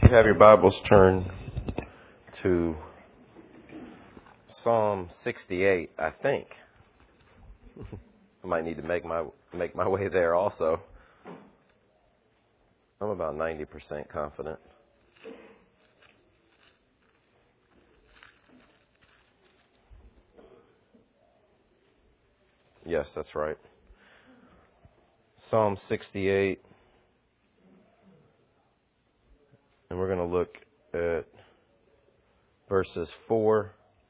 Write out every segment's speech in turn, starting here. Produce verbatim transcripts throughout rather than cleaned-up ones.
You have your Bibles turned to Psalm sixty-eight, I think. I might need to make my make my way there also. I'm about ninety percent confident. Yes, that's right. Psalm sixty-eight. And we're going to look at verses four,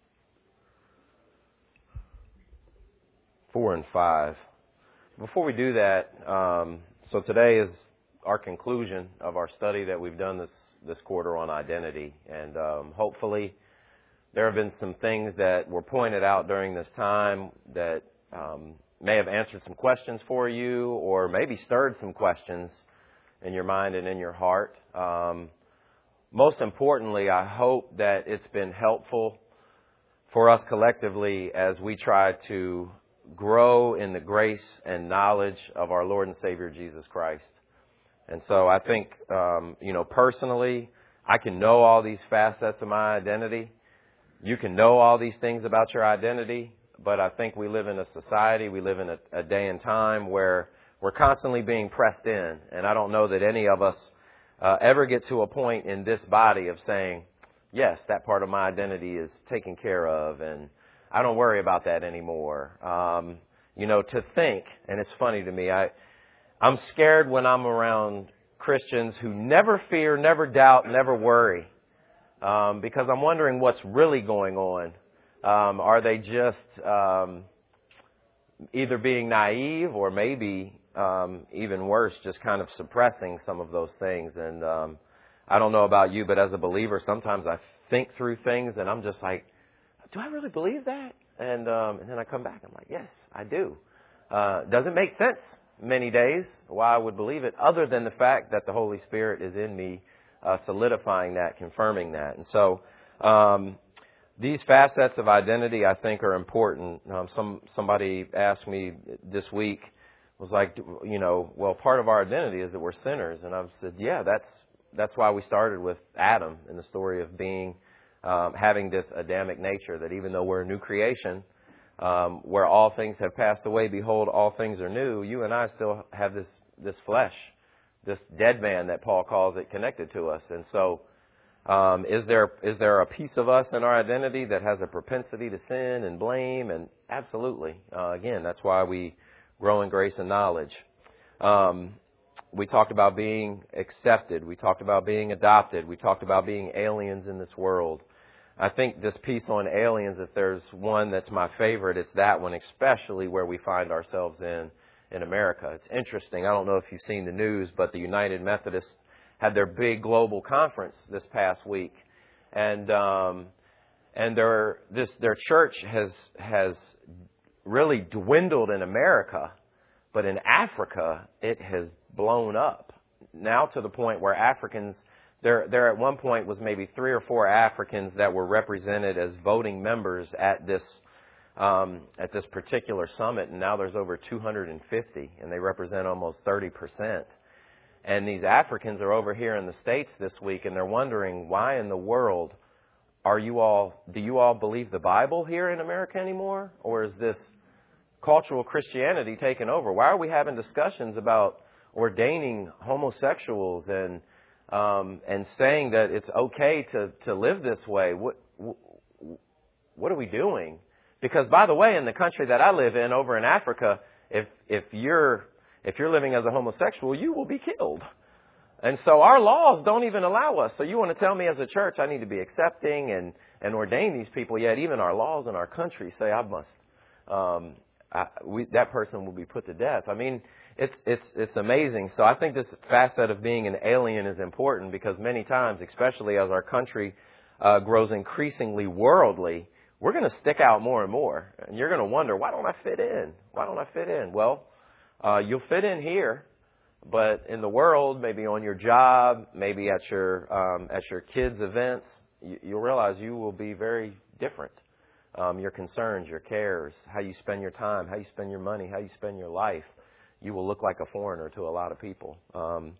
four and five. Before we do that, um, so today is our conclusion of our study that we've done this, this quarter on identity. And um, hopefully there have been some things that were pointed out during this time that um, may have answered some questions for you, or maybe stirred some questions in your mind and in your heart. Um, Most importantly, I hope that it's been helpful for us collectively as we try to grow in the grace and knowledge of our Lord and Savior, Jesus Christ. And so I think, um, you know, personally, I can know all these facets of my identity. You can know all these things about your identity, but I think we live in a society, we live in a, a day and time where we're constantly being pressed in. And I don't know that any of us Uh, ever get to a point in this body of saying, yes, that part of my identity is taken care of, and I don't worry about that anymore. Um, you know, to think, and it's funny to me, I, I'm scared when I'm around Christians who never fear, never doubt, never worry, um, because I'm wondering what's really going on. Um, are they just um, either being naive or maybe Um, even worse, just kind of suppressing some of those things. And um, I don't know about you, but as a believer, sometimes I think through things and I'm just like, do I really believe that? And um, and then I come back, I'm like, yes, I do. Uh, doesn't make sense many days why I would believe it, other than the fact that the Holy Spirit is in me, uh, solidifying that, confirming that. And so um, these facets of identity, I think, are important. Um, some somebody asked me this week, was like, you know, well, part of our identity is that we're sinners. And I've said, yeah, that's that's why we started with Adam in the story of being, um, having this Adamic nature, that even though we're a new creation, um, where all things have passed away, behold, all things are new, you and I still have this, this flesh, this dead man that Paul calls it, connected to us. And so um, is there is there a piece of us in our identity that has a propensity to sin and blame? And absolutely. Uh, again, that's why we grow in grace and knowledge. Um, we talked about being accepted. We talked about being adopted. We talked about being aliens in this world. I think this piece on aliens, if there's one that's my favorite, it's that one, especially where we find ourselves in, in America. It's interesting. I don't know if you've seen the news, but the United Methodists had their big global conference this past week. And, um, and their, this, their church has, has really dwindled in America, but in Africa, it has blown up. Now to the point where Africans, there there at one point was maybe three or four Africans that were represented as voting members at this um, at this particular summit, and now there's over two hundred fifty, and they represent almost thirty percent. And these Africans are over here in the States this week, and they're wondering, why in the world are you all, do you all believe the Bible here in America anymore? Or is this cultural Christianity taken over? Why are we having discussions about ordaining homosexuals and um, and saying that it's okay to, to live this way? What what are we doing? Because, by the way, in the country that I live in, over in Africa, if if you're if you're living as a homosexual, you will be killed. And so our laws don't even allow us. So you want to tell me as a church I need to be accepting and and ordain these people? Yet even our laws in our country say I must. Um, I, we, that person will be put to death. I mean, it's it's it's amazing. So I think this facet of being an alien is important, because many times, especially as our country uh, grows increasingly worldly, we're going to stick out more and more. And you're going to wonder, why don't I fit in? Why don't I fit in? Well, uh, you'll fit in here, but in the world, maybe on your job, maybe at your um, at your kids' events, you, you'll realize you will be very different. Um, your concerns, your cares, how you spend your time, how you spend your money, how you spend your life, you will look like a foreigner to a lot of people. Um,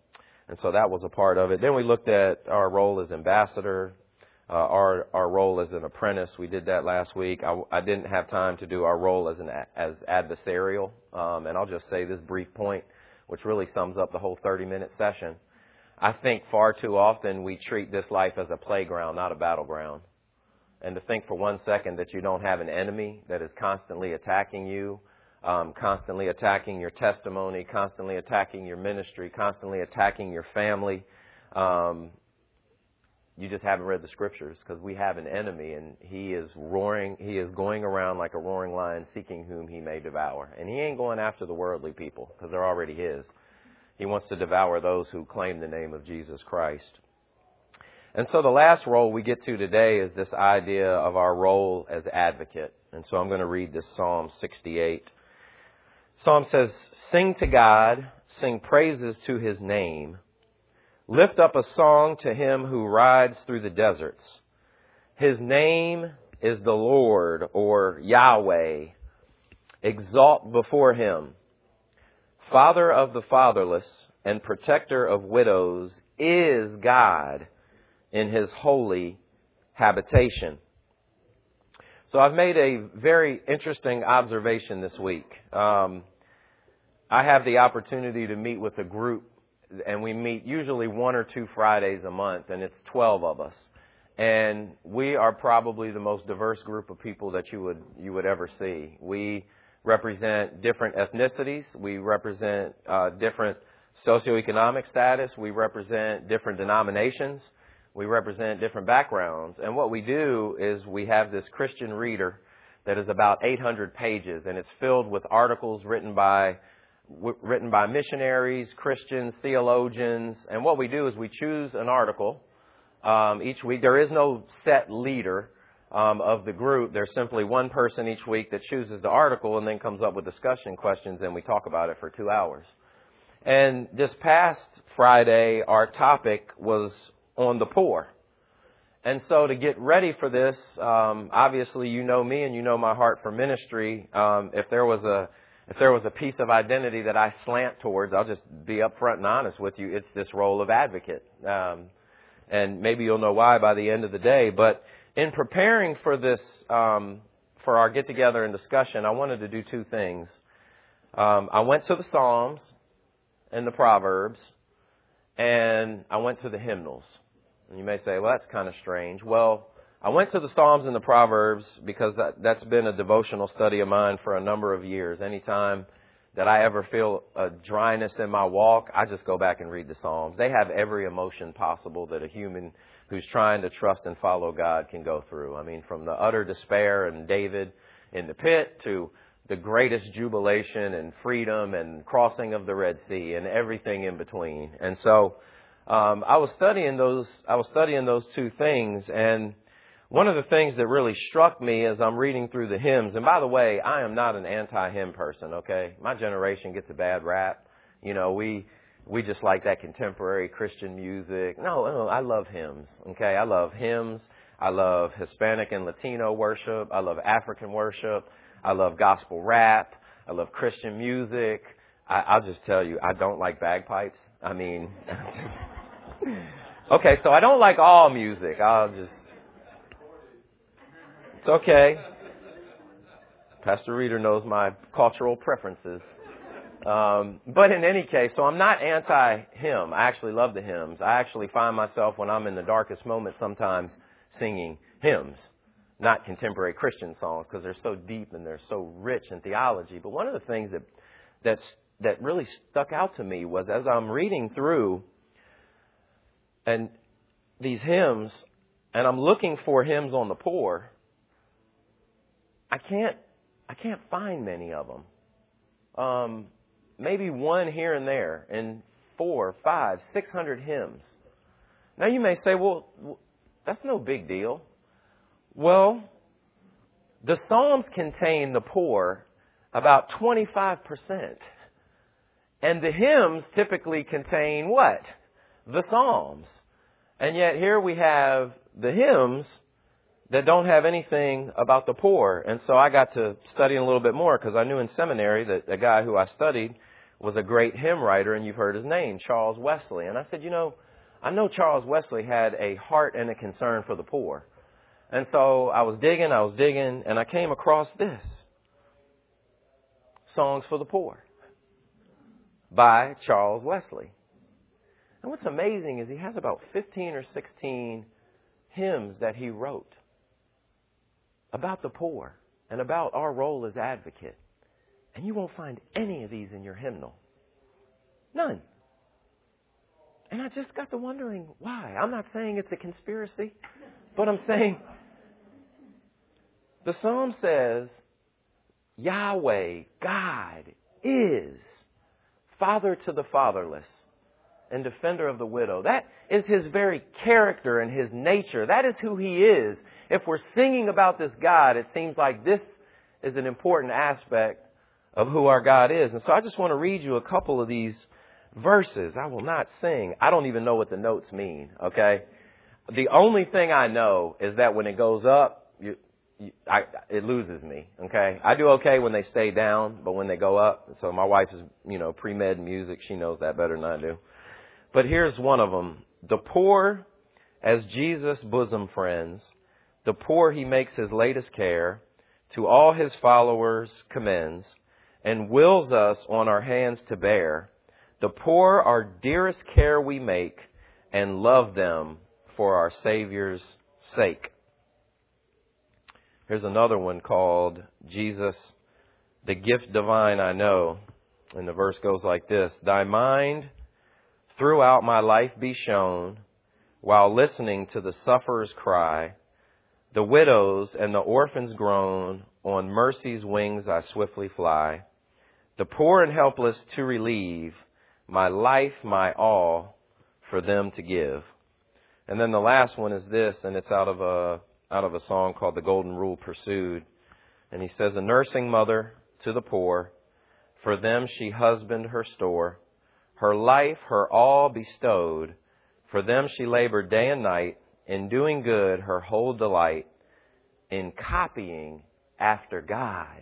And so that was a part of it. Then we looked at our role as ambassador, uh, our our role as an apprentice. We did that last week. I, I didn't have time to do our role as an as adversarial. Um, and I'll just say this brief point, which really sums up the whole thirty-minute session. I think far too often we treat this life as a playground, not a battleground. And to think for one second that you don't have an enemy that is constantly attacking you, um, constantly attacking your testimony, constantly attacking your ministry, constantly attacking your family, um, you just haven't read the scriptures, because we have an enemy, and he is roaring, he is going around like a roaring lion seeking whom he may devour. And he ain't going after the worldly people, because they're already his. He wants to devour those who claim the name of Jesus Christ. And so the last role we get to today is this idea of our role as advocate. And so I'm going to read this Psalm sixty-eight. Psalm says, "Sing to God, sing praises to his name. Lift up a song to him who rides through the deserts. His name is the Lord," or Yahweh. "Exalt before him. Father of the fatherless and protector of widows is God in his holy habitation." So I've made a very interesting observation this week. Um, I have the opportunity to meet with a group, and we meet usually one or two Fridays a month, and it's twelve of us. And we are probably the most diverse group of people that you would you would ever see. We represent different ethnicities. We represent uh, different socioeconomic status. We represent different denominations. We represent different backgrounds. And what we do is we have this Christian reader that is about eight hundred pages, and it's filled with articles written by w- written by missionaries, Christians, theologians. And what we do is we choose an article um, each week. There is no set leader Um, of the group. There's simply one person each week that chooses the article and then comes up with discussion questions, and we talk about it for two hours. And this past Friday, our topic was on the poor. And so to get ready for this, um, obviously you know me and you know my heart for ministry. Um, if there was a if there was a piece of identity that I slant towards, I'll just be upfront and honest with you. It's this role of advocate. Um, and maybe you'll know why by the end of the day. But in preparing for this, um, for our get-together and discussion, I wanted to do two things. Um, I went to the Psalms and the Proverbs, and I went to the hymnals. And you may say, well, that's kind of strange. Well, I went to the Psalms and the Proverbs because that, that's been a devotional study of mine for a number of years. Anytime that I ever feel a dryness in my walk, I just go back and read the Psalms. They have every emotion possible that a human who's trying to trust and follow God can go through. I mean, from the utter despair and David in the pit to the greatest jubilation and freedom and crossing of the Red Sea and everything in between. And so um, I was studying those. I was studying those two things, and one of the things that really struck me as I'm reading through the hymns. And by the way, I am not an anti-hymn person. Okay, my generation gets a bad rap. You know, we. We just like that contemporary Christian music. No, no, I love hymns. Okay, I love hymns. I love Hispanic and Latino worship. I love African worship. I love gospel rap. I love Christian music. I, I'll just tell you, I don't like bagpipes. I mean, okay, so I don't like all music. I'll just, it's okay. Pastor Reeder knows my cultural preferences. Um, but in any case, so I'm not anti-hymn. I actually love the hymns. I actually find myself when I'm in the darkest moments sometimes singing hymns, not contemporary Christian songs, because they're so deep and they're so rich in theology. But one of the things that that's, that really stuck out to me was as I'm reading through and these hymns, and I'm looking for hymns on the poor, I can't I can't find many of them. Um, maybe one here and there, and four, five, six hundred hymns. Now you may say, well, that's no big deal. Well, the Psalms contain the poor about twenty-five percent. And the hymns typically contain what? The Psalms. And yet here we have the hymns that don't have anything about the poor. And so I got to study a little bit more because I knew in seminary that a guy who I studied was a great hymn writer, and you've heard his name, Charles Wesley. And I said, you know, I know Charles Wesley had a heart and a concern for the poor. And so I was digging, I was digging, and I came across this. Songs for the Poor by Charles Wesley. And what's amazing is he has about fifteen or sixteen hymns that he wrote about the poor and about our role as advocate. And you won't find any of these in your hymnal. None. And I just got to wondering why. I'm not saying it's a conspiracy, but I'm saying the psalm says Yahweh, God, is Father to the fatherless and defender of the widow. That is his very character and his nature. That is who he is. If we're singing about this God, it seems like this is an important aspect of who our God is. And so I just want to read you a couple of these verses. I will not sing. I don't even know what the notes mean, okay? The only thing I know is that when it goes up, you, you, I, it loses me, okay? I do okay when they stay down, but when they go up, so my wife is, you know, pre-med music. She knows that better than I do. But here's one of them. The poor as Jesus' bosom friends, the poor he makes his latest care, to all his followers commends, and wills us on our hands to bear. The poor our dearest care we make, and love them for our Savior's sake. Here's another one called Jesus, the gift divine I know. And the verse goes like this. Thy mind throughout my life be shown, while listening to the sufferer's cry, the widows and the orphans groan, on mercy's wings I swiftly fly. The poor and helpless to relieve, my life, my all, for them to give. And then the last one is this, and it's out of a out of a song called The Golden Rule Pursued. And he says, a nursing mother to the poor, for them she husbanded her store, her life, her all bestowed, for them she labored day and night, in doing good her whole delight, in copying after God.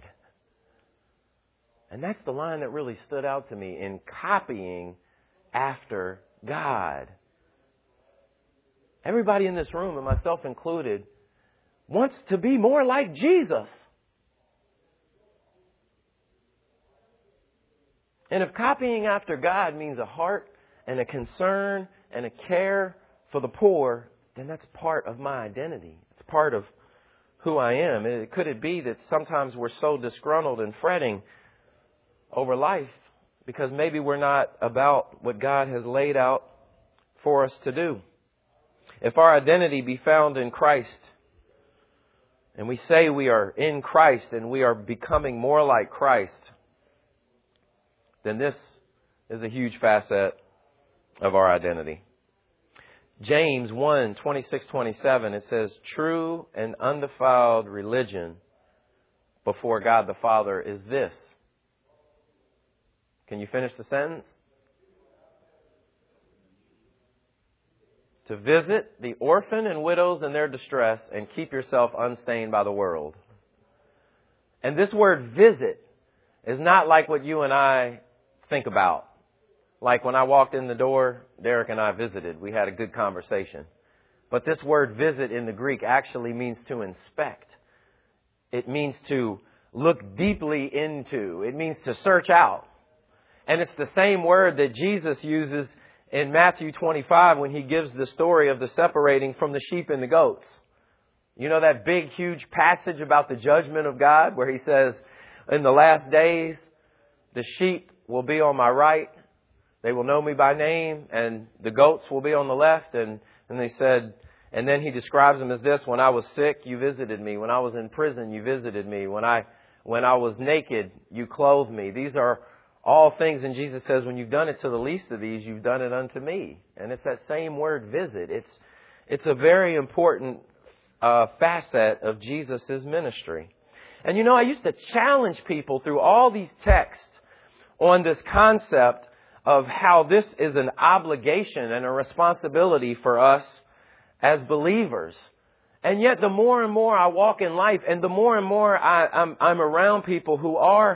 And that's the line that really stood out to me, in copying after God. Everybody in this room, and myself included, wants to be more like Jesus. And if copying after God means a heart and a concern and a care for the poor, then that's part of my identity. It's part of who I am. It, could it be that sometimes we're so disgruntled and fretting over life because maybe we're not about what God has laid out for us to do? If our identity be found in Christ, and we say we are in Christ and we are becoming more like Christ, then this is a huge facet of our identity. James one, twenty-six, twenty-seven, it says, true and undefiled religion before God the Father is this. Can you finish the sentence? To visit the orphan and widows in their distress and keep yourself unstained by the world. And this word visit is not like what you and I think about. Like when I walked in the door, Derek and I visited. We had a good conversation. But this word visit in the Greek actually means to inspect. It means to look deeply into. It means to search out. And it's the same word that Jesus uses in Matthew twenty-five when he gives the story of the separating from the sheep and the goats. You know that big, huge passage about the judgment of God where he says, in the last days, the sheep will be on my right. They will know me by name, and the goats will be on the left. And, and they said, and then he describes them as this: when I was sick, you visited me. When I was in prison, you visited me. When I, when I was naked, you clothed me. These are all things, and Jesus says, when you've done it to the least of these, you've done it unto me. And it's that same word, visit. It's, it's a very important uh, facet of Jesus' ministry. And you know, I used to challenge people through all these texts on this concept of how this is an obligation and a responsibility for us as believers. And yet the more and more I walk in life, and the more and more I, I'm, I'm around people who are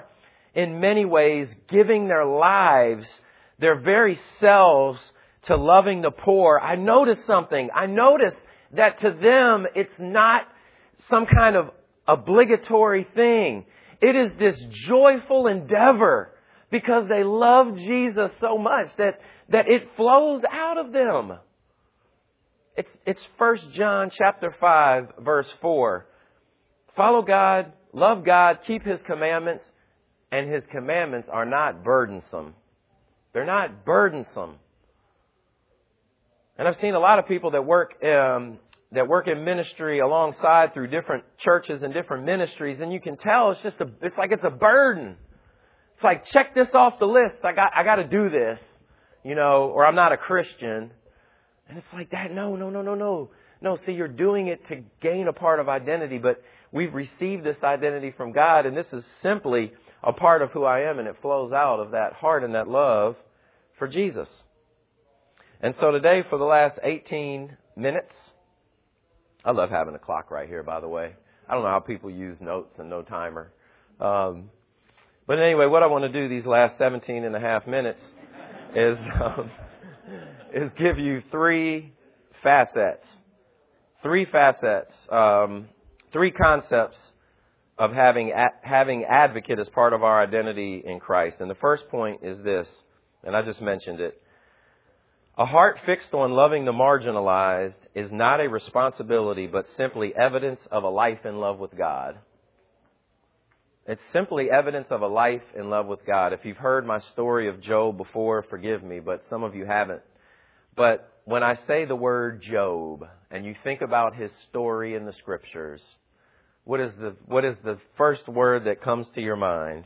in many ways, giving their lives, their very selves, to loving the poor, I noticed something. I noticed that to them, it's not some kind of obligatory thing. It is this joyful endeavor because they love Jesus so much that, that it flows out of them. It's, it's First John chapter five, verse four. Follow God, love God, keep His commandments, and His commandments are not burdensome. They're not burdensome. And I've seen a lot of people that work um, that work in ministry alongside through different churches and different ministries, and you can tell it's just a, it's like it's a burden. It's like, check this off the list. I got I got to do this, you know, or I'm not a Christian. And it's like that. No, no, no, no, no. No, see, you're doing it to gain a part of identity, but we've received this identity from God, and this is simply a part of who I am, and it flows out of that heart and that love for Jesus. And so today, for the last eighteen minutes, I love having a clock right here, by the way. I don't know how people use notes and no timer. Um, but anyway, what I want to do these last seventeen and a half minutes is, um, is give you three facets, three facets, um, three concepts of having a- having advocate as part of our identity in Christ. And the first point is this, and I just mentioned it. A heart fixed on loving the marginalized is not a responsibility, but simply evidence of a life in love with God. It's simply evidence of a life in love with God. If you've heard my story of Job before, forgive me, but some of you haven't. But when I say the word Job, and you think about his story in the Scriptures, what is the what is the first word that comes to your mind?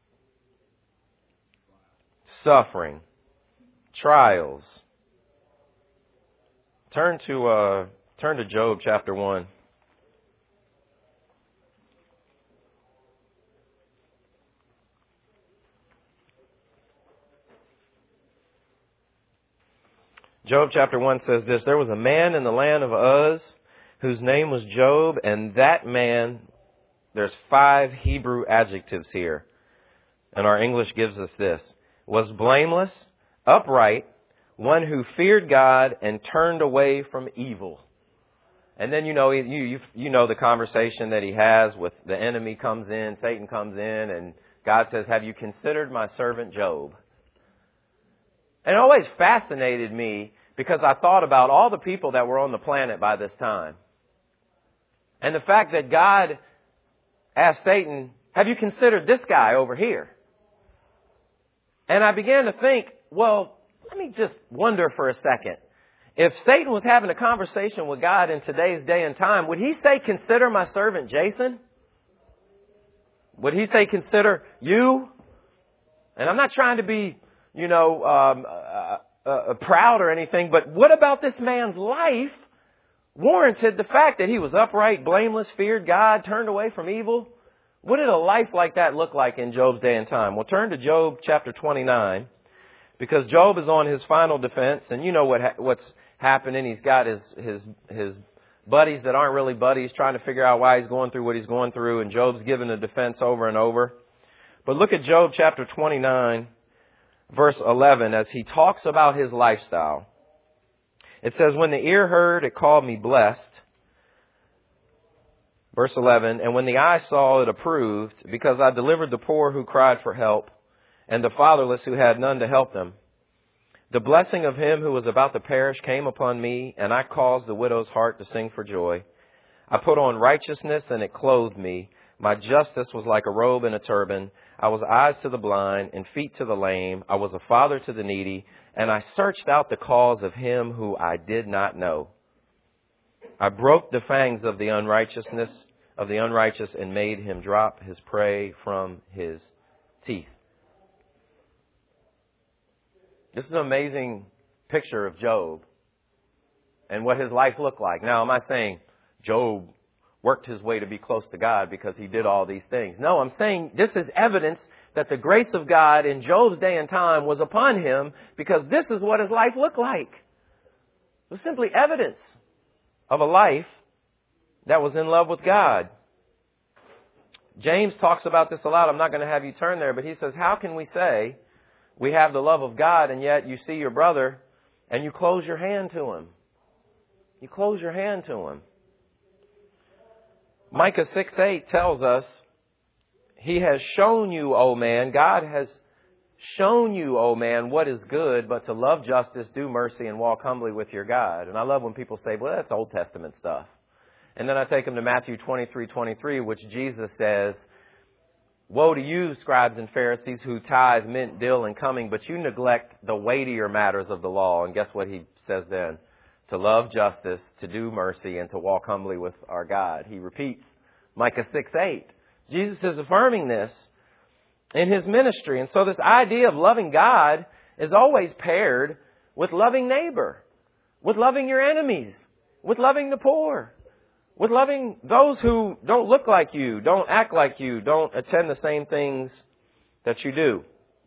Suffering, trials. Turn to uh, turn to Job chapter one. Job chapter one says this: there was a man in the land of Uz whose name was Job, and that man, there's five Hebrew adjectives here, and our English gives us this, was blameless, upright, one who feared God and turned away from evil. And then, you know, you, you, you know the conversation that he has with the enemy comes in, Satan comes in, and God says, have you considered my servant Job? And it always fascinated me because I thought about all the people that were on the planet by this time. And the fact that God asked Satan, have you considered this guy over here? And I began to think, well, let me just wonder for a second. If Satan was having a conversation with God in today's day and time, would he say, consider my servant Jason? Would he say, consider you? And I'm not trying to be, you know, um, uh, uh, proud or anything, but what about this man's life warranted the fact that he was upright, blameless, feared God, turned away from evil? What did a life like that look like in Job's day and time? Well, turn to Job chapter twenty-nine, because Job is on his final defense, and you know what ha- what's happening. He's got his his his buddies that aren't really buddies trying to figure out why he's going through what he's going through, and Job's given a defense over and over. But look at Job chapter twenty-nine, verse eleven, as he talks about his lifestyle. It says, when the ear heard, it called me blessed. Verse eleven, and when the eye saw, it approved, because I delivered the poor who cried for help, and the fatherless who had none to help them. The blessing of him who was about to perish came upon me, and I caused the widow's heart to sing for joy. I put on righteousness, and it clothed me. My justice was like a robe and a turban. I was eyes to the blind and feet to the lame. I was a father to the needy, and I searched out the cause of him who I did not know. I broke the fangs of the unrighteousness of the unrighteous and made him drop his prey from his teeth. This is an amazing picture of Job and what his life looked like. Now, am I saying Job worked his way to be close to God because he did all these things? No, I'm saying this is evidence that the grace of God in Job's day and time was upon him, because this is what his life looked like. It was simply evidence of a life that was in love with God. James talks about this a lot. I'm not going to have you turn there, but he says, how can we say we have the love of God and yet you see your brother and you close your hand to him? You close your hand to him. Micah six eight tells us, He has shown you, O man, God has shown you, O man, what is good, but to love justice, do mercy, and walk humbly with your God. And I love when people say, well, that's Old Testament stuff. And then I take them to Matthew twenty-three twenty-three, which Jesus says, woe to you, scribes and Pharisees, who tithe mint, dill, and cumming, but you neglect the weightier matters of the law. And guess what he says then? To love justice, to do mercy, and to walk humbly with our God. He repeats Micah six eight. Jesus is affirming this in his ministry. And so this idea of loving God is always paired with loving neighbor, with loving your enemies, with loving the poor, with loving those who don't look like you, don't act like you, don't attend the same things that you do.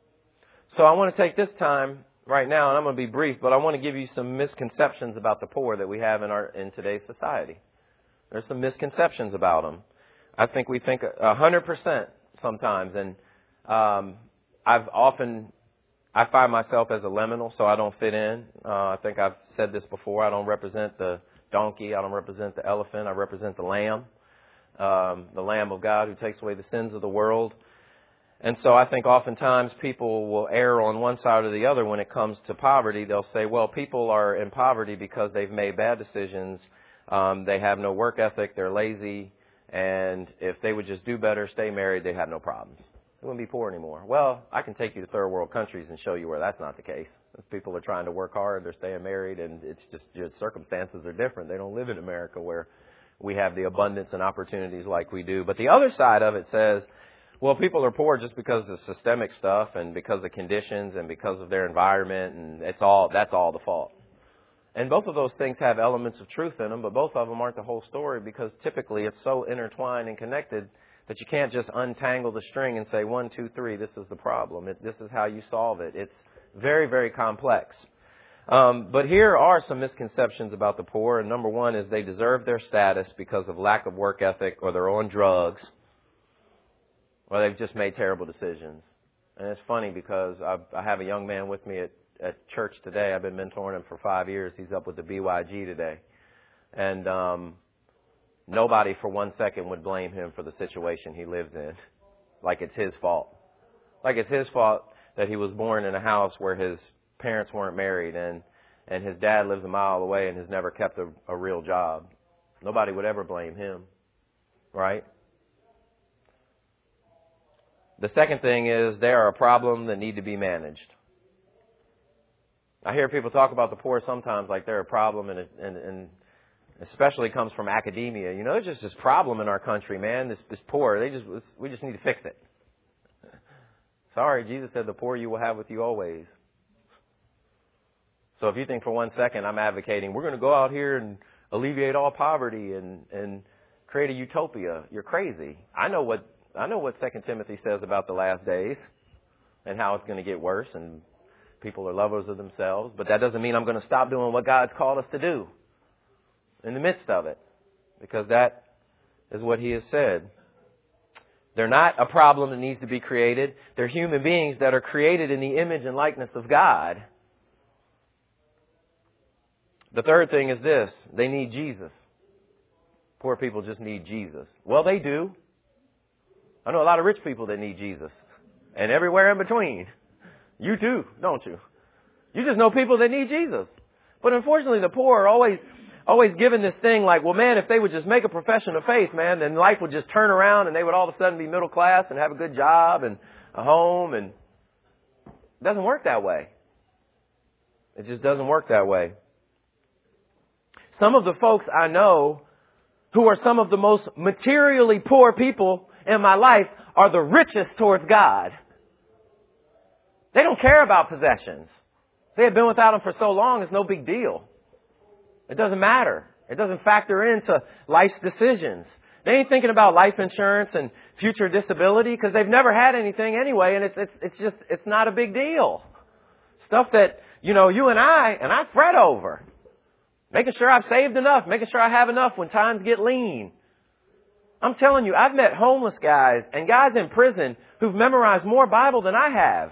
So I want to take this time right now, and I'm going to be brief, but I want to give you some misconceptions about the poor that we have in our in today's society. There's some misconceptions about them. I think we think a hundred percent sometimes, and um, I've often I find myself as a liminal, so I don't fit in. Uh, I think I've said this before. I don't represent the donkey. I don't represent the elephant. I represent the lamb, um, the Lamb of God who takes away the sins of the world. And so I think oftentimes people will err on one side or the other when it comes to poverty. They'll say, well, people are in poverty because they've made bad decisions. Um, they have no work ethic. They're lazy. And if they would just do better, stay married, they'd have no problems. They wouldn't be poor anymore. Well, I can take you to third world countries and show you where that's not the case. Those people are trying to work hard, they're staying married, and it's just your circumstances are different. They don't live in America where we have the abundance and opportunities like we do. But the other side of it says, well, people are poor just because of systemic stuff and because of conditions and because of their environment, and it's all that's all the fault. And both of those things have elements of truth in them, but both of them aren't the whole story because typically it's so intertwined and connected that you can't just untangle the string and say, one, two, three, this is the problem. It, this is how you solve it. It's very, very complex. Um, but here are some misconceptions about the poor. And number one is they deserve their status because of lack of work ethic or they're on drugs or they've just made terrible decisions. And it's funny because I, I have a young man with me at at church today. I've been mentoring him for five years. He's up with the B Y G today. And um, nobody for one second would blame him for the situation he lives in. Like it's his fault. Like it's his fault that he was born in a house where his parents weren't married and, and his dad lives a mile away and has never kept a, a real job. Nobody would ever blame him. Right? The second thing is they are a problem that need to be managed. I hear people talk about the poor sometimes like they're a problem, and, it, and, and especially comes from academia. You know, there's just this problem in our country, man. This, this poor, they just we just need to fix it. Sorry, Jesus said the poor you will have with you always. So if you think for one second I'm advocating we're going to go out here and alleviate all poverty and, and create a utopia, you're crazy. I know what I know what Second Timothy says about the last days and how it's going to get worse and people are lovers of themselves, but that doesn't mean I'm going to stop doing what God's called us to do in the midst of it, because that is what He has said. They're not a problem that needs to be created. They're human beings that are created in the image and likeness of God. The third thing is this: they need Jesus. Poor people just need Jesus. Well, they do. I know a lot of rich people that need Jesus, and everywhere in between. You too, don't you? You just know people that need Jesus. But unfortunately, the poor are always, always given this thing like, well, man, if they would just make a profession of faith, man, then life would just turn around and they would all of a sudden be middle class and have a good job and a home. And it doesn't work that way. It just doesn't work that way. Some of the folks I know who are some of the most materially poor people in my life are the richest towards God. They don't care about possessions. They have been without them for so long, it's no big deal. It doesn't matter. It doesn't factor into life's decisions. They ain't thinking about life insurance and future disability because they've never had anything anyway, and it's it's it's just it's not a big deal. Stuff that, you know, you and I and I fret over. Making sure I've saved enough, making sure I have enough when times get lean. I'm telling you, I've met homeless guys and guys in prison who've memorized more Bible than I have.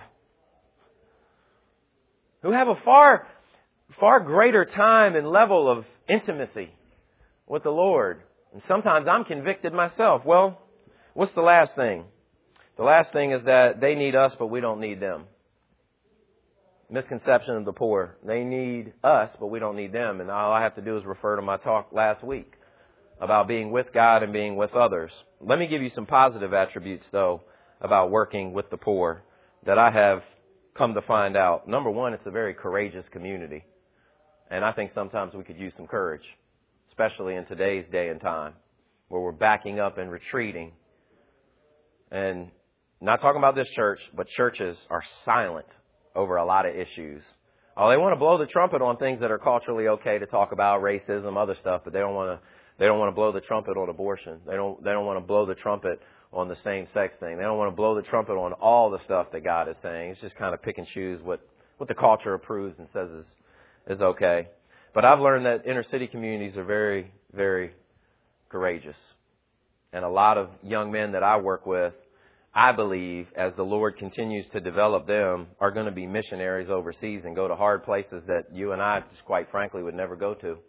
Who have a far, far greater time and level of intimacy with the Lord. And sometimes I'm convicted myself. Well, what's the last thing? The last thing is that they need us, but we don't need them. Misconception of the poor. They need us, but we don't need them. And all I have to do is refer to my talk last week about being with God and being with others. Let me give you some positive attributes, though, about working with the poor that I have come to find out. Number one, it's a very courageous community. And I think sometimes we could use some courage, especially in today's day and time, where we're backing up and retreating. And not talking about this church, but churches are silent over a lot of issues. Oh, they want to blow the trumpet on things that are culturally okay to talk about, racism, other stuff, but they don't want to they don't want to blow the trumpet on abortion. They don't they don't want to blow the trumpet on the same-sex thing. They don't want to blow the trumpet on all the stuff that God is saying. It's just kind of pick and choose what, what the culture approves and says is, is okay. But I've learned that inner city communities are very, very courageous. And a lot of young men that I work with, I believe, as the Lord continues to develop them, are going to be missionaries overseas and go to hard places that you and I, just quite frankly, would never go to.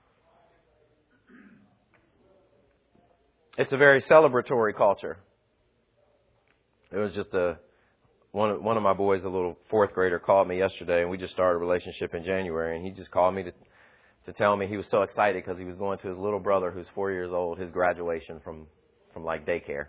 It's a very celebratory culture. It was just a one. One of my boys, a little fourth grader, called me yesterday, and we just started a relationship in January. And he just called me to to tell me he was so excited because he was going to his little brother, who's four years old, his graduation from from like daycare,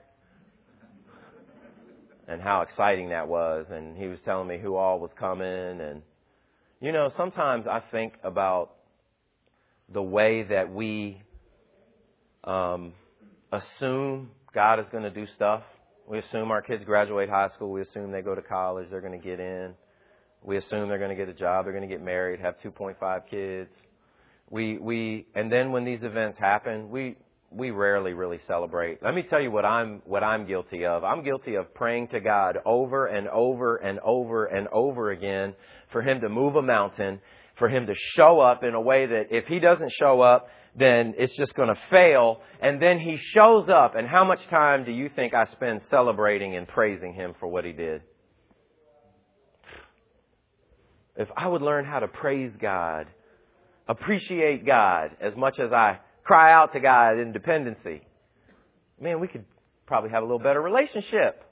and how exciting that was. And he was telling me who all was coming. And you know, sometimes I think about the way that we um, assume God is going to do stuff. We assume our kids graduate high school. We assume they go to college. They're going to get in. We assume they're going to get a job. They're going to get married, have two point five kids. We we and then when these events happen, we we rarely really celebrate. Let me tell you what I'm what I'm guilty of. I'm guilty of praying to God over and over and over and over again for Him to move a mountain, for Him to show up in a way that if He doesn't show up, then it's just going to fail. And then He shows up. And how much time do you think I spend celebrating and praising Him for what He did? If I would learn how to praise God, appreciate God as much as I cry out to God in dependency, man, we could probably have a little better relationship.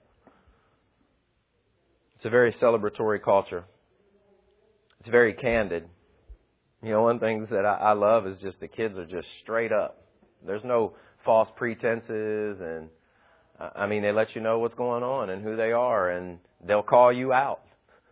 It's a very celebratory culture. It's very candid. You know, one of the things that I, I love is just the kids are just straight up. There's no false pretenses. And I mean, they let you know what's going on and who they are, and they'll call you out.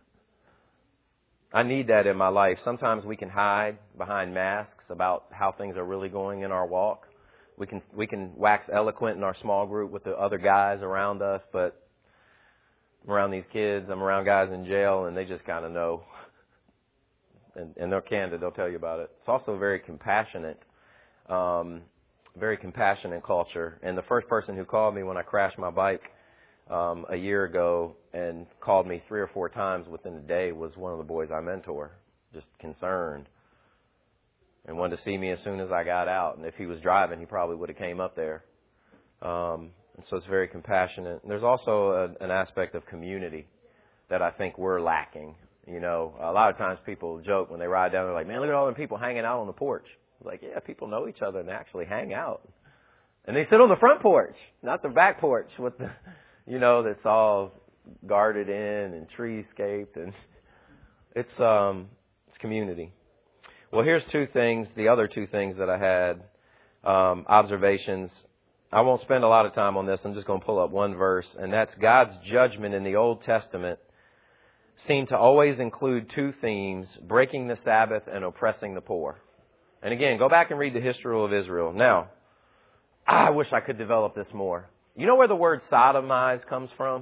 I need that in my life. Sometimes we can hide behind masks about how things are really going in our walk. We can we can wax eloquent in our small group with the other guys around us, but I'm around these kids, I'm around guys in jail, and they just kind of know. And, and they're candid. They'll tell you about it. It's also very compassionate, um, very compassionate culture. And the first person who called me when I crashed my bike um, a year ago and called me three or four times within a day was one of the boys I mentor, just concerned, and wanted to see me as soon as I got out. And if he was driving, he probably would have came up there. Um, and so it's very compassionate. And there's also a, an aspect of community that I think we're lacking. You know, a lot of times people joke when they ride down, they're like, man, look at all the people hanging out on the porch. It's like, yeah, people know each other and actually hang out. And they sit on the front porch, not the back porch with the, you know, that's all guarded in and treescaped. And it's, um, it's community. Well, here's two things, the other two things that I had, um, observations. I won't spend a lot of time on this. I'm just going to pull up one verse, and that's God's judgment in the Old Testament seem to always include two themes: breaking the Sabbath and oppressing the poor. And again, go back and read the history of Israel. Now, I wish I could develop this more. You know where the word sodomize comes from?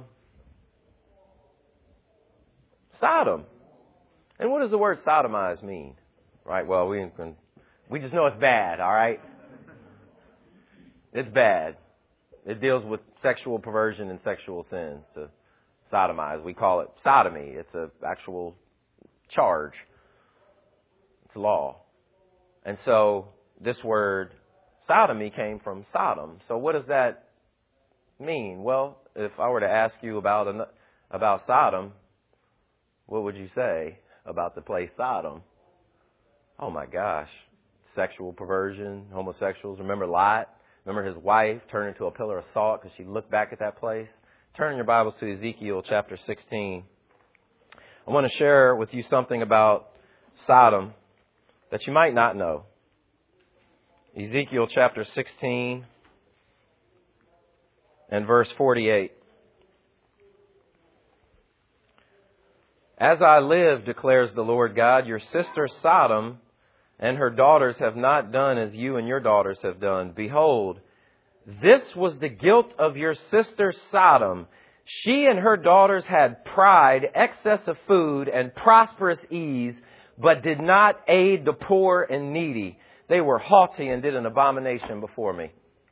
Sodom. And what does the word sodomize mean? Right, well, we can, we just know it's bad, all right? It's bad. It deals with sexual perversion and sexual sins. To sodomize. We call it sodomy. It's an actual charge. It's law. And so this word sodomy came from Sodom. So what does that mean? Well, if I were to ask you about an, about Sodom, what would you say about the place Sodom? Oh my gosh. Sexual perversion, homosexuals. Remember Lot? Remember his wife turned into a pillar of salt because she looked back at that place? Turn your Bibles to Ezekiel chapter sixteen. I want to share with you something about Sodom that you might not know. Ezekiel chapter sixteen and verse forty-eight. As I live, declares the Lord God, your sister Sodom and her daughters have not done as you and your daughters have done. Behold, this was the guilt of your sister Sodom. She and her daughters had pride, excess of food, and prosperous ease, but did not aid the poor and needy. They were haughty and did an abomination before me.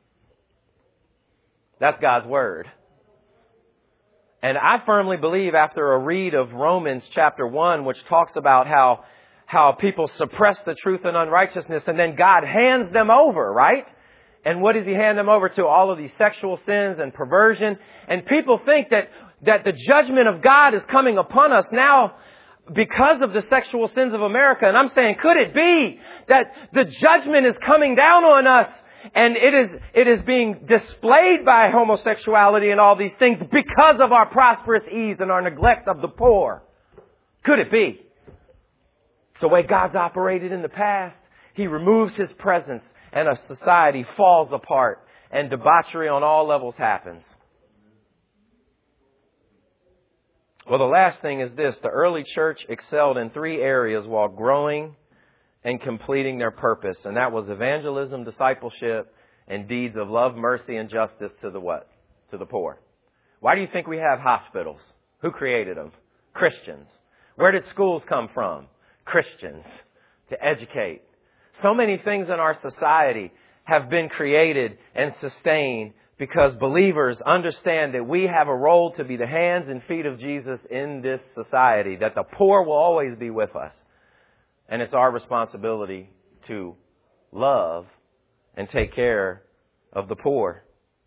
That's God's word. And I firmly believe after a read of Romans chapter one, which talks about how, how people suppress the truth and unrighteousness, and then God hands them over, right? And what does he hand them over to? All of these sexual sins and perversion. And people think that, that the judgment of God is coming upon us now because of the sexual sins of America. And I'm saying, could it be that the judgment is coming down on us and it is, it is being displayed by homosexuality and all these things because of our prosperous ease and our neglect of the poor? Could it be? It's the way God's operated in the past. He removes his presence and a society falls apart and debauchery on all levels happens. Well, the last thing is this. The early church excelled in three areas while growing and completing their purpose. And that was evangelism, discipleship, and deeds of love, mercy, and justice to the what? To the poor. Why do you think we have hospitals? Who created them? Christians. Where did schools come from? Christians. To educate. So many things in our society have been created and sustained because believers understand that we have a role to be the hands and feet of Jesus in this society, that the poor will always be with us. And it's our responsibility to love and take care of the poor.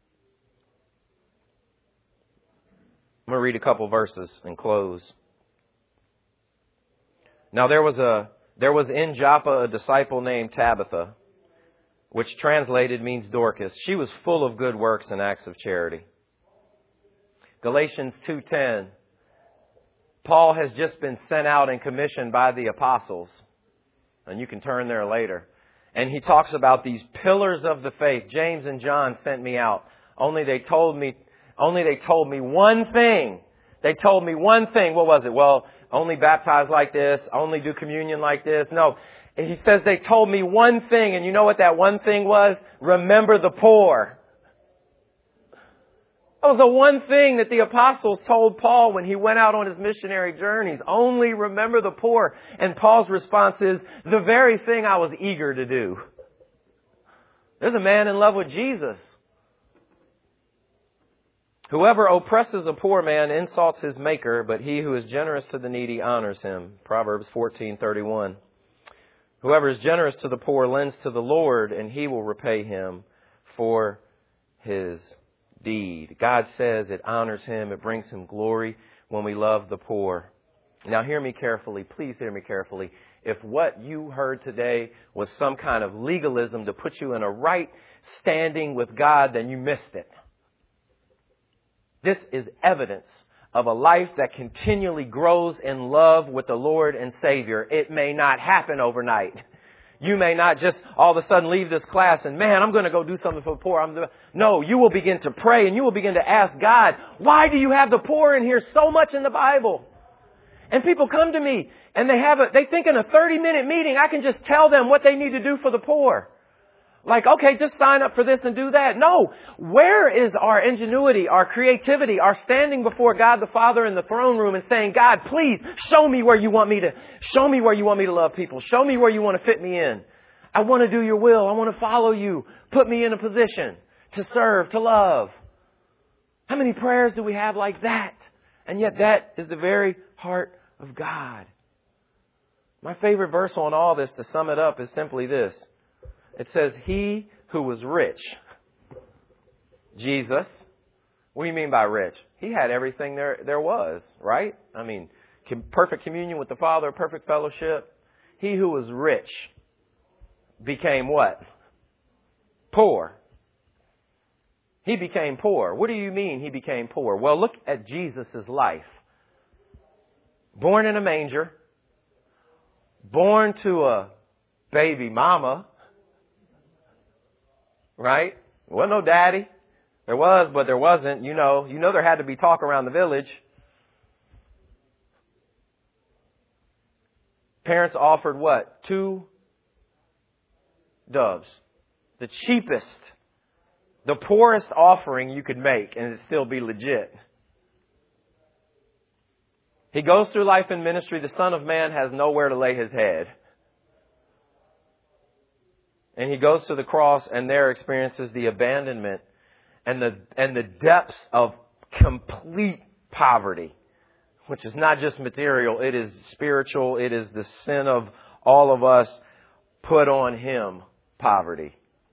I'm going to read a couple verses and close. Now there was a there was in Joppa a disciple named Tabitha, which translated means Dorcas. She was full of good works and acts of charity. Galatians two ten. Paul has just been sent out and commissioned by the apostles. And you can turn there later. And he talks about these pillars of the faith. James and John sent me out. Only they told me, only they told me one thing. They told me one thing. What was it? Well, only baptize like this. Only do communion like this. No. He says they told me one thing. And you know what that one thing was? Remember the poor. That was the one thing that the apostles told Paul when he went out on his missionary journeys. Only remember the poor. And Paul's response is, the very thing I was eager to do. There's a man in love with Jesus. Whoever oppresses a poor man insults his maker, but he who is generous to the needy honors him. Proverbs fourteen thirty-one. Whoever is generous to the poor lends to the Lord, and he will repay him for his deed. God says it honors him. It brings him glory when we love the poor. Now hear me carefully. Please hear me carefully. If what you heard today was some kind of legalism to put you in a right standing with God, then you missed it. This is evidence of a life that continually grows in love with the Lord and Savior. It may not happen overnight. You may not just all of a sudden leave this class and, man, I'm going to go do something for the poor. I'm the... No, you will begin to pray and you will begin to ask God, why do you have the poor in here so much in the Bible? And people come to me and they have a, they think in a thirty minute meeting, I can just tell them what they need to do for the poor. Like, okay, just sign up for this and do that. No, where is our ingenuity, our creativity, our standing before God the Father in the throne room and saying, God, please show me where you want me to, show me where you want me to love people. Show me where you want to fit me in. I want to do your will. I want to follow you. Put me in a position to serve, to love. How many prayers do we have like that? And yet that is the very heart of God. My favorite verse on all this, to sum it up, is simply this. It says, he who was rich. Jesus. What do you mean by rich? He had everything there, there was, right? I mean, perfect communion with the Father, perfect fellowship. He who was rich became what? Poor. He became poor. What do you mean he became poor? Well, look at Jesus' life. Born in a manger. Born to a baby mama. Right? There wasn't no daddy. There was, but there wasn't. You know, you know there had to be talk around the village. Parents offered what? Two doves. The cheapest, the poorest offering you could make, and it'd still be legit. He goes through life in ministry. The Son of Man has nowhere to lay his head. And he goes to the cross and there experiences the abandonment and the and the depths of complete poverty, which is not just material. It is spiritual. It is the sin of all of us put on him, poverty.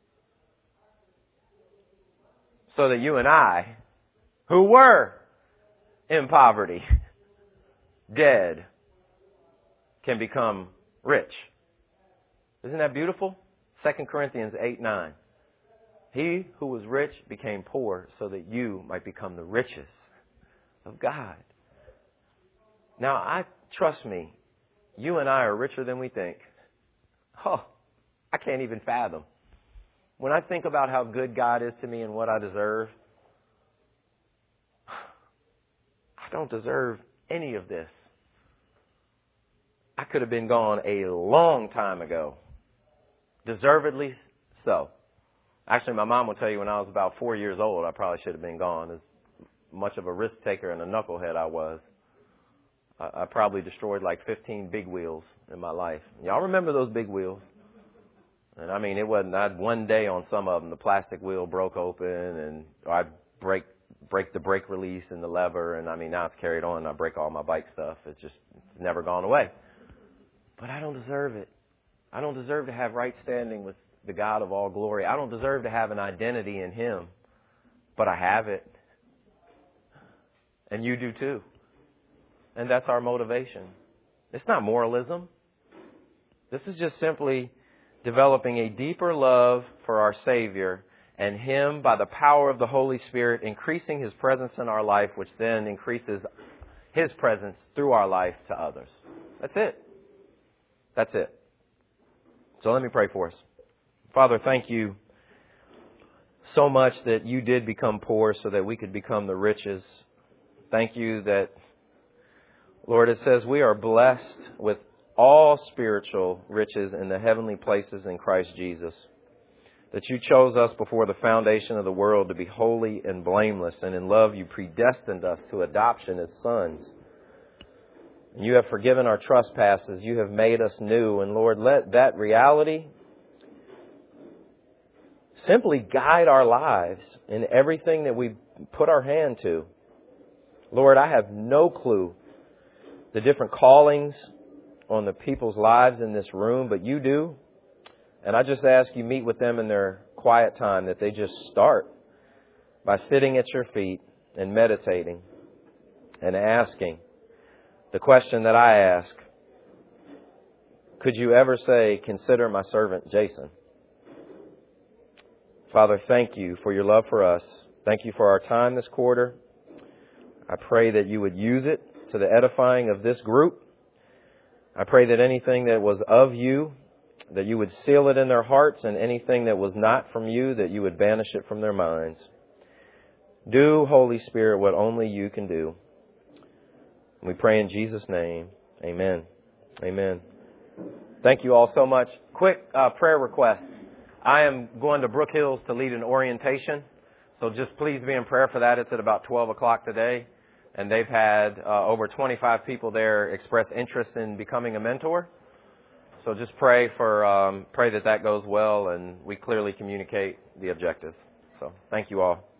So that you and I, who were in poverty, dead, can become rich. Isn't that beautiful? Second Corinthians eight nine. He who was rich became poor so that you might become the richest of God. Now, I trust me, you and I are richer than we think. Oh, I can't even fathom. When I think about how good God is to me and what I deserve, I don't deserve any of this. I could have been gone a long time ago. Deservedly so. Actually, my mom will tell you when I was about four years old, I probably should have been gone. As much of a risk taker and a knucklehead I was, I, I probably destroyed like fifteen big wheels in my life. Y'all remember those big wheels? And I mean, it wasn't, I had one day on some of them, the plastic wheel broke open and I'd break, break the brake release and the lever. And I mean, now it's carried on and I break all my bike stuff. It's just, it's never gone away. But I don't deserve it. I don't deserve to have right standing with the God of all glory. I don't deserve to have an identity in him, but I have it. And you do too. And that's our motivation. It's not moralism. This is just simply developing a deeper love for our Savior and him, by the power of the Holy Spirit, increasing his presence in our life, which then increases his presence through our life to others. That's it. That's it. So let me pray for us. Father, thank you so much that you did become poor so that we could become the riches. Thank you that, Lord, it says we are blessed with all spiritual riches in the heavenly places in Christ Jesus. That you chose us before the foundation of the world to be holy and blameless, and in love you predestined us to adoption as sons. You have forgiven our trespasses. You have made us new. And Lord, let that reality simply guide our lives in everything that we put our hand to. Lord, I have no clue the different callings on the people's lives in this room, but you do. And I just ask you meet with them in their quiet time, that they just start by sitting at your feet and meditating and asking the question that I ask: could you ever say, consider my servant Jason? Father, thank you for your love for us. Thank you for our time this quarter. I pray that you would use it to the edifying of this group. I pray that anything that was of you, that you would seal it in their hearts, and anything that was not from you, that you would banish it from their minds. Do, Holy Spirit, what only you can do. We pray in Jesus' name. Amen. Amen. Thank you all so much. Quick uh, prayer request. I am going to Brook Hills to lead an orientation. So just please be in prayer for that. It's at about twelve o'clock today. And they've had uh, over twenty-five people there express interest in becoming a mentor. So just pray for um, pray that that goes well and we clearly communicate the objective. So thank you all.